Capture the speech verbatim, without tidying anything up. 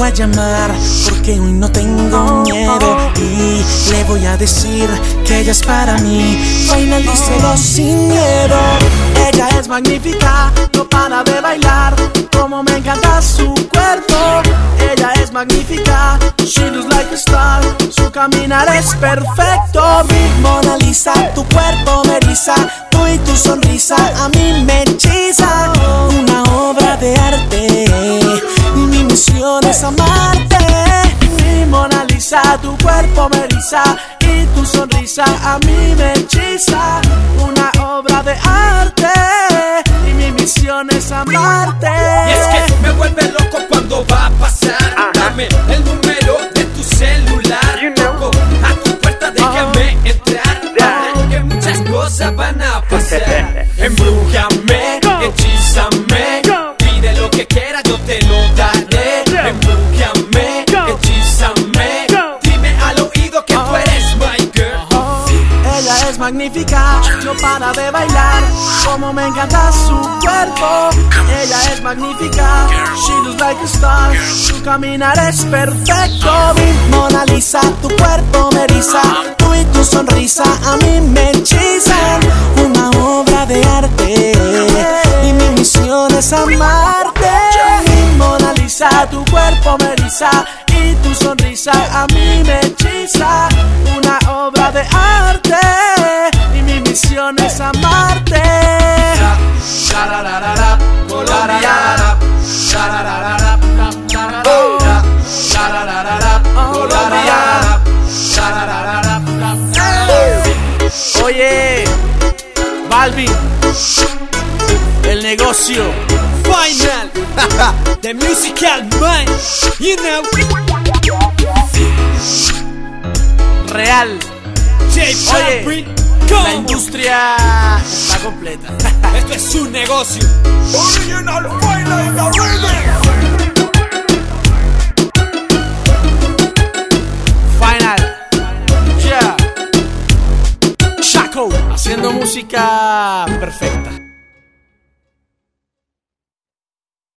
voy a llamar porque hoy no tengo miedo y le voy a decir que ella es para mí. Finalícelo sin miedo. Ella es magnífica, no para de bailar, como me encanta su cuerpo. Ella es magnífica, she looks like a star, su caminar es perfecto. Mi Mona Lisa, tu cuerpo me eriza, tú y tu sonrisa a mí me hechiza. Una obra de arte y mi misión es amarte. Mi Mona Lisa, tu cuerpo me eriza y tu sonrisa a mí me hechiza. Una obra de arte y mi misión es amarte. Y es que me vuelve loco cuando va a pasar. uh-huh. Dame el número de tu celular, you know. Toco a tu puerta, déjame uh-huh. entrar, uh-huh. que muchas cosas van a pasar. Embrújame, hechízame, pide lo que quieras, yo te lo daré. Embrújame, hechízame, dime al oído que tú eres my girl. Ella es magnífica, no para de bailar, como me encanta su cuerpo. Ella es magnífica, she looks like a star, su caminar es perfecto. Mi Mona Lisa, tu cuerpo me eriza, tú y tu sonrisa a mí me hechizan. Una obra de arte y mi misión es amarte. Mi Mona Lisa, tu cuerpo me eriza y tu sonrisa a mí me hechiza. Una obra de arte y mi misión es amarte. Colombiana, Oye, Balvin, el negocio Final, the musical mind, you know. real. Oye, la industria está completa. Esto es un negocio. Original Final in the remix. Final, yeah. Shaco, haciendo música perfecta.